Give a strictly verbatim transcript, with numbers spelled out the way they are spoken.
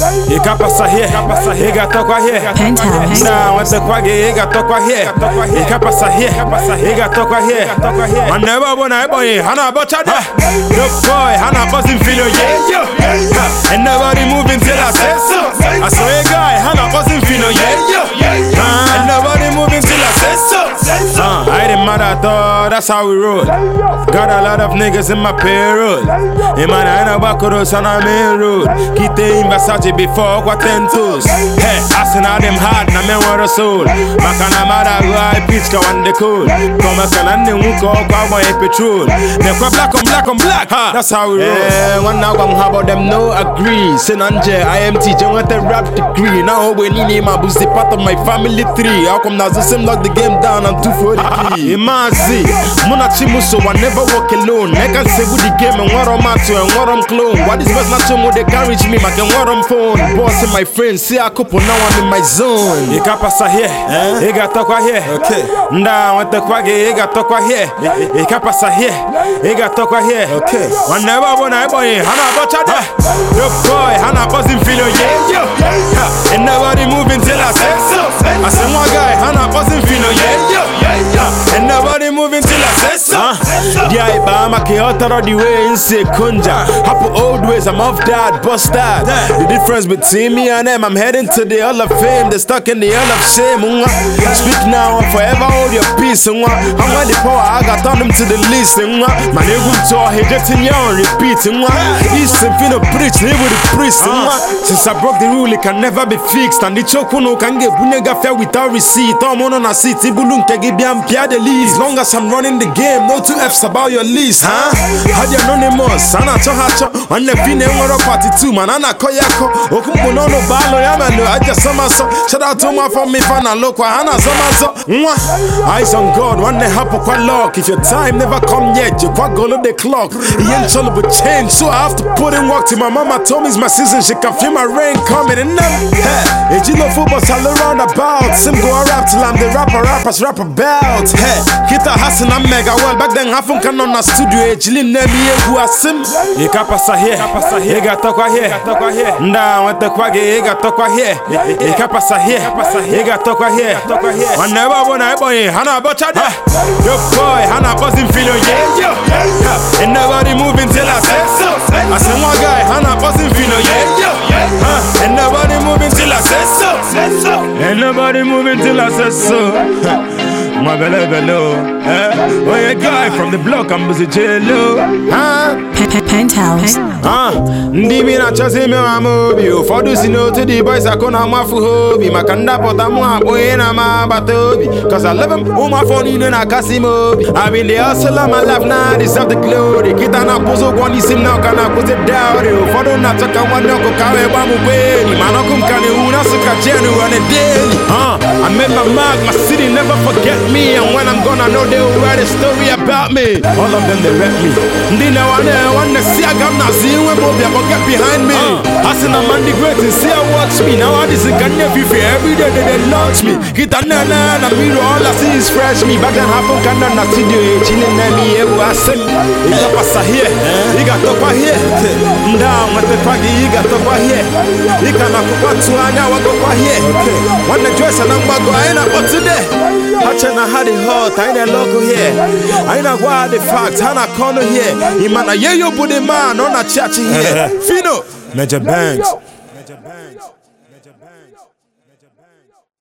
Ika pasa here, Ika tokwa here. Penthouse. Nah, what's the quaggy? Ika tokwa here. Ika pasa here, Ika tokwa here. I never wanna boy, Hana Bochada. The boy, Hana Bossing Filo, yeah. And nobody moving till I say so. I saw a guy, Hana Bossing Filo, yeah. And nobody moving till I say so. Uh, I didn't matter, though, that's how we roll. Got a lot of niggas in my payroll. In my nine Bakuros on our main road. Keep the in Versace before what ten toes. Hey, asking all them hard, na men what a soul. Makana Mada, who I pitch go on the cool. Come a can and the Wuko, Kawa petrol. They're black on black on black, huh? That's how we roll. Yeah, one now I'm about them no agree. Senanje, I am teaching with a rap degree. Now when you name my boozy part of my family tree. How come now the same lock the game down? I'm two forty-three. Imazi, Munachimuso, I never walk alone. I can say with the game and what I'm at to and what I'm clone. What is best not to more they can reach me, I can what I'm phone. Boss and my friends, see a couple now I'm in my zone. You can pass here, you got talk here. Okay. Now I want the quaggy, you got talk here. You can pass here, you got talk here. Okay. One never when I boy, Hana Bachada. Your boy, Hana Bossing Filo, yeah. And nobody moving till I say so. I said one guy, Hana Bossing Filo, yeah. And nobody moving till I say so. Yeah, I'm a chaotic all the way in Sekunja. Happy old ways, I'm off that, bust that. The difference between me and them, I'm heading to the Hall of Fame. They're stuck in the Hall of Shame. Speak now and forever hold your peace. I'm on the power, I got on them to the list. My nigga tour, he getting young, repeating. East and finna preach, live with the priest. Since I broke the rule, it can never be fixed. And the choke no can get Bunega fair without receipt. I'm on a city, Bulun Kagibiam Pia de Lee. As long as I'm running the game, no two F's about your list, huh? Had you anonymous, Anna Chohacho, on the Pine Wara Party two, man, Anna Koyako, Okumono Balo Yamano, I just saw myself. Shout out to my family, Fana Loco, Anna Samaso. Eyes on God, one day happen quite lock. If your time never come yet, you quite go to the clock. He ain't trying to change, so I have to put in work till my mama told me it's my season. She can feel my rain coming and then, hey, you know football all around about. Sim go a rap till I'm the rapper, rappers rap about. Hey, hit a Hassan, I'm mega well. Back then, half can on a studio, Jilin Nemi, who are sim. You can pass here, you got talk here, now what the quaggy, you got talk here. You can pass here, you got talk here. I never wanna boy, Hana Bachada. Your boy, Hana Bossing Filo, yeah. And nobody moving till I say so. I said one guy, Hana Bossing Filo, yeah. And nobody moving till I say so. And nobody moving till I say so. My belly below, eh? Oh, a guy from the block, I'm busy jello, huh? Penthouse. Ah, Ndimi na chose me wa mobi. For do sino to the boys I can't have fu hobi. Makanda pota mo boy na ma batobi. Cause I love him, oh my phone you know na kasimobi. I mean the hustle of my life now deserve the glory. Kita na pozo kwani sim now kana pose dowry. For do na taka wano ko kawe ba mu beni. Manokum kane una suka jenu on a daily. Ah, I made my mark, my city never forget me. And when I'm gone I know they will write a story about me. All of them they rap me. Ndi na wane wane see I got now see when Bobby but get behind me. I seen a man the great and see I watch me. Now I just can never feel every day they, they launch me. Get a nana and me all I see is fresh me. Back then half can na studio chilling na me ever I said. You got pass here, you got top here. Down with the quaggy, you got top here. You can have got to anya wa go here. One the dress and I'm go I ain't but today. I had it hot, I ain't a local here. I ain't a wild the fact, I ain't a corner here. Imana yeah you put the man on a church here. Fino, Major Banks.